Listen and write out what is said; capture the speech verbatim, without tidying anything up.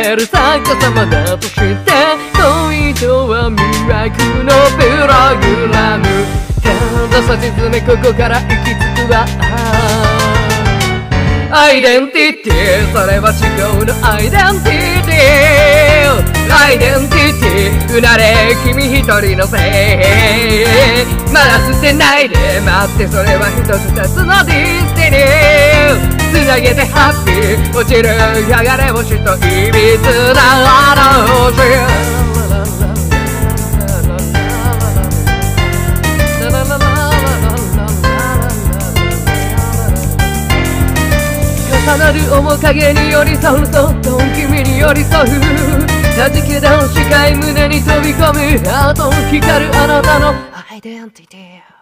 れる逆さまだとして恋とは魅惑のプログラムたださしずめここから行き着くわアイデンティティそれは思考のアイデンティティアイデンティティうなれ君一人のせいまだ捨てないで待ってそれは一つ二つのディスティニーつなげてハッピー落ちる流れ星といびつなあの星重なる面影に寄り添うそっと君に寄り添う弾けた視界胸に飛び込むハート光るあなたのアイデンティティ